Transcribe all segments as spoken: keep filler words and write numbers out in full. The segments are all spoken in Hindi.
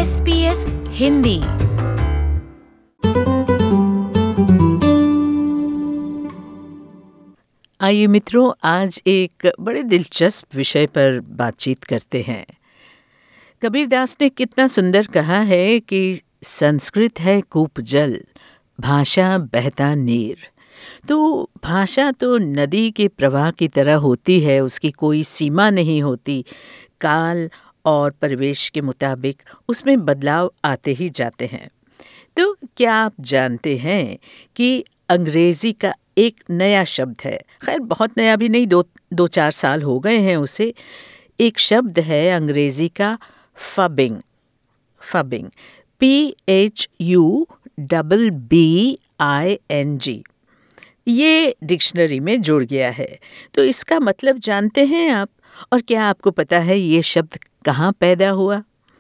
S B S Hindi. आइए मित्रों, आज एक बड़े दिलचस्प विषय पर बातचीत करते हैं। कबीरदास ने कितना सुंदर कहा है कि संस्कृत है कूप जल, भाषा बहता नीर। तो भाषा तो नदी के प्रवाह की तरह होती है, उसकी कोई सीमा नहीं होती। काल और परिवेश के मुताबिक उसमें बदलाव आते ही जाते हैं। तो क्या आप जानते हैं कि अंग्रेज़ी का एक नया शब्द है, खैर बहुत नया भी नहीं, दो दो चार साल हो गए हैं उसे। एक शब्द है अंग्रेज़ी का phubbing. Phubbing P H U double B I N G, ये डिक्शनरी में जुड़ गया है। तो इसका मतलब जानते हैं आप? और क्या आपको पता है ये शब्द कहाँ पैदा हुआ?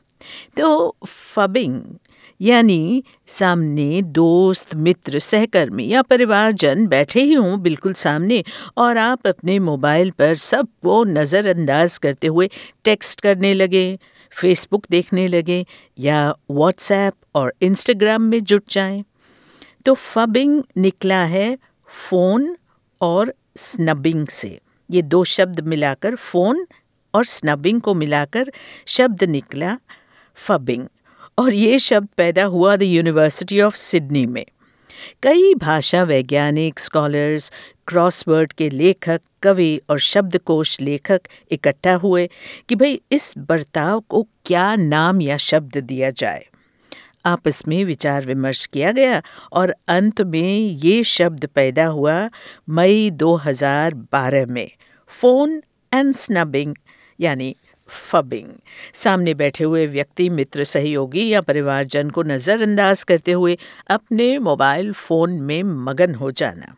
तो फबिंग यानी सामने दोस्त, मित्र, सहकर्मी या परिवारजन बैठे ही हों बिल्कुल सामने, और आप अपने मोबाइल पर सबको नज़रअंदाज करते हुए टेक्स्ट करने लगे, फेसबुक देखने लगे या व्हाट्सएप और इंस्टाग्राम में जुट जाएं। तो फबिंग निकला है फ़ोन और स्नबिंग से। ये दो शब्द मिलाकर, फ़ोन और स्नबिंग को मिलाकर शब्द निकला फबिंग, और ये शब्द पैदा हुआ द यूनिवर्सिटी ऑफ सिडनी में। कई भाषा वैज्ञानिक, स्कॉलर्स, क्रॉसवर्ड के लेखक, कवि और शब्दकोश लेखक इकट्ठा हुए कि भाई इस बर्ताव को क्या नाम या शब्द दिया जाए। आपस में विचार विमर्श किया गया और अंत में ये शब्द पैदा हुआ मई दो हज़ार बारह में, फ़ोन एंड स्नबिंग यानी फबिंग। सामने बैठे हुए व्यक्ति, मित्र, सहयोगी या परिवारजन को नज़रअंदाज करते हुए अपने मोबाइल फ़ोन में मगन हो जाना।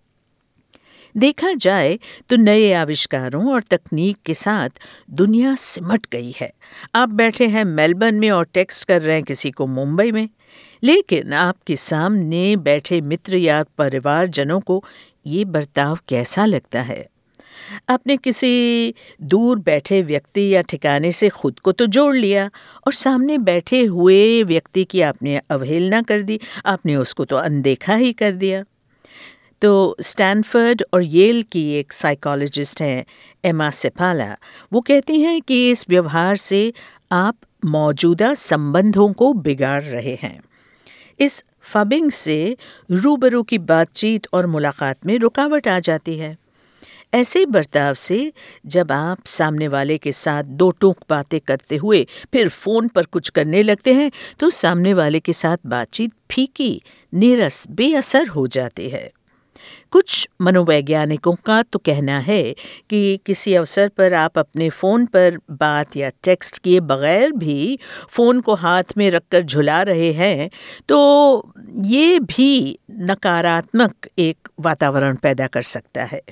देखा जाए तो नए आविष्कारों और तकनीक के साथ दुनिया सिमट गई है। आप बैठे हैं मेलबर्न में और टेक्स्ट कर रहे हैं किसी को मुंबई में, लेकिन आपके सामने बैठे मित्र या परिवारजनों को ये बर्ताव कैसा लगता है? आपने किसी दूर बैठे व्यक्ति या ठिकाने से खुद को तो जोड़ लिया, और सामने बैठे हुए व्यक्ति की आपने अवहेलना कर दी, आपने उसको तो अनदेखा ही कर दिया। तो स्टैनफोर्ड और येल की एक साइकोलॉजिस्ट हैं, एमा सेपाला, वो कहती हैं कि इस व्यवहार से आप मौजूदा संबंधों को बिगाड़ रहे हैं। इस फबिंग से रूबरू की बातचीत और मुलाकात में रुकावट आ जाती है। ऐसे बर्ताव से जब आप सामने वाले के साथ दो टूक बातें करते हुए फिर फ़ोन पर कुछ करने लगते हैं, तो सामने वाले के साथ बातचीत फीकी, नीरस, बेअसर हो जाती है। कुछ मनोवैज्ञानिकों का तो कहना है कि किसी अवसर पर आप अपने फ़ोन पर बात या टेक्स्ट किए बगैर भी फ़ोन को हाथ में रखकर झुला रहे हैं, तो ये भी नकारात्मक एक वातावरण पैदा कर सकता है।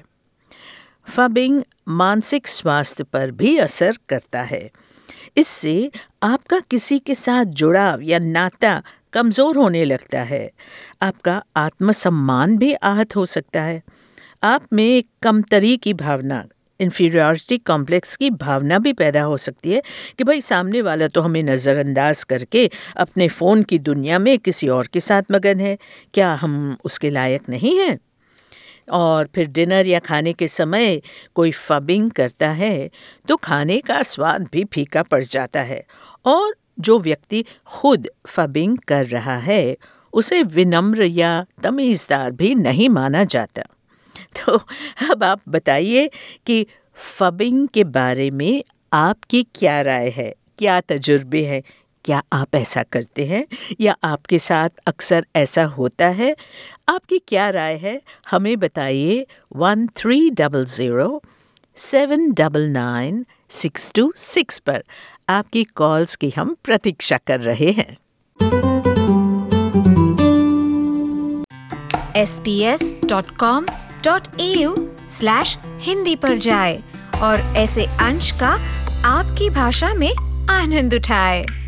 फबिंग मानसिक स्वास्थ्य पर भी असर करता है। इससे आपका किसी के साथ जुड़ाव या नाता कमज़ोर होने लगता है। आपका आत्मसम्मान भी आहत हो सकता है। आप में एक कमतरी की भावना, इन्फीरियॉरिटी कॉम्प्लेक्स की भावना भी पैदा हो सकती है कि भाई सामने वाला तो हमें नज़रअंदाज करके अपने फ़ोन की दुनिया में किसी और के साथ मगन है, क्या हम उसके लायक नहीं हैं? और फिर डिनर या खाने के समय कोई फबिंग करता है तो खाने का स्वाद भी फीका पड़ जाता है, और जो व्यक्ति खुद फबिंग कर रहा है उसे विनम्र या तमीज़दार भी नहीं माना जाता। तो अब आप बताइए कि फबिंग के बारे में आपकी क्या राय है, क्या तजुर्बे हैं? क्या आप ऐसा करते हैं या आपके साथ अक्सर ऐसा होता है? आपकी क्या राय है, हमें बताइए। One three double zero seven double nine six two six पर आपकी कॉल्स की हम प्रतीक्षा कर रहे हैं। S B S dot com dot A U slash Hindi पर जाए और ऐसे अंश का आपकी भाषा में आनंद उठाए।